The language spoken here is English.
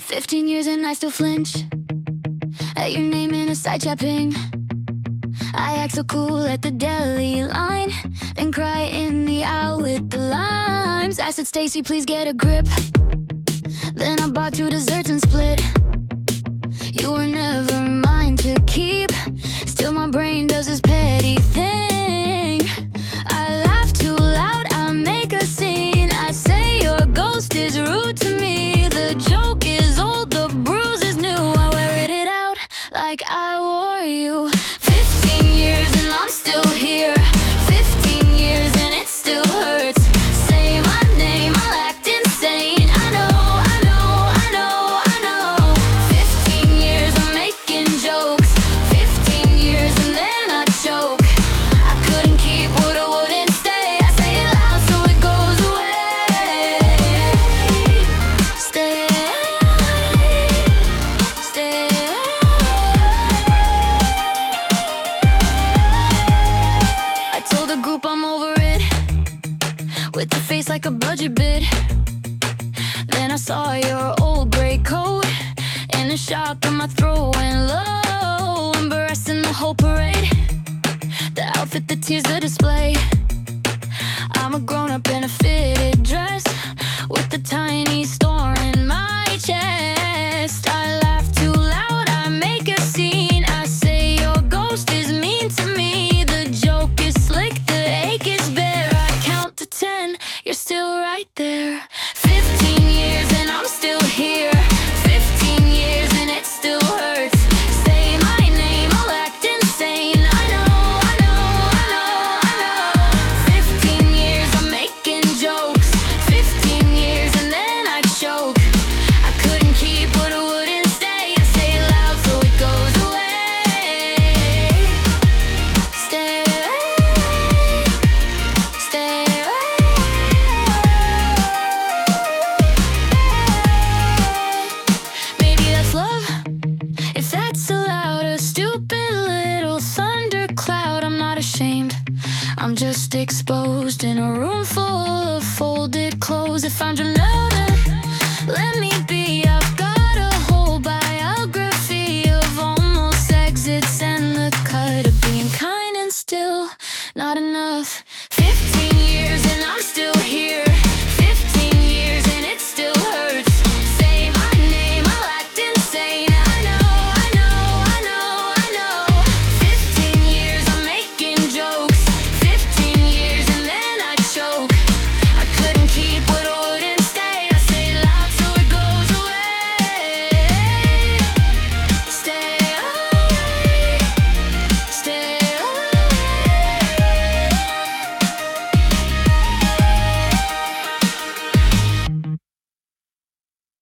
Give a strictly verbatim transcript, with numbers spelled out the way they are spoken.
Fifteen years and I still flinch at your name in a side chat ping. I act so cool at the deli line, then cry in the aisle with the limes. I said, Stacy, please get a grip. Then I bought two desserts and split. You were never mine to keep. Still my brain does this petty thing. I laugh too loud, I make a scene. I say your ghost is rude to me. The joke is old, the bruise is new. I wear it out like I wore you. Fifteen years and I'm still here. Fifteen years and it still hurts. Say my name, I'll act insane. I know, I know, I know, I know. Fifteen years I'm making jokes. Fifteen years and then I choke. I couldn't keep what I wouldn't stay. I say it loud so it goes away. Stay, stay. I told the group I'm over it, with the face like a budget bid. Then I saw your old gray coat in the shop, and my throat went low. Embarrassing the whole parade, the outfit, the tears, the display. I'm a grown-up in a fitted dress, with a tiny star in my chest. I laugh too loud, I make a scene. I say your ghost is mean to me. The joke is slick, the ache is bare. I count to ten, you're still right there. Fifteen years and I'm still here. Fifteen years and it still hurts. Say my name, I'll act insane. I know, I know, I know, I know. Fifteen years I'm making jokes. Fifteen years and then I choke. I couldn't keep what I wouldn't stay. I say it loud so it goes away. Stay, stay. Maybe that's love, if that's allowed. A stupid little thundercloud. I'm not ashamed, I'm just exposed in a room full of folded clothes. If I'm dramatic,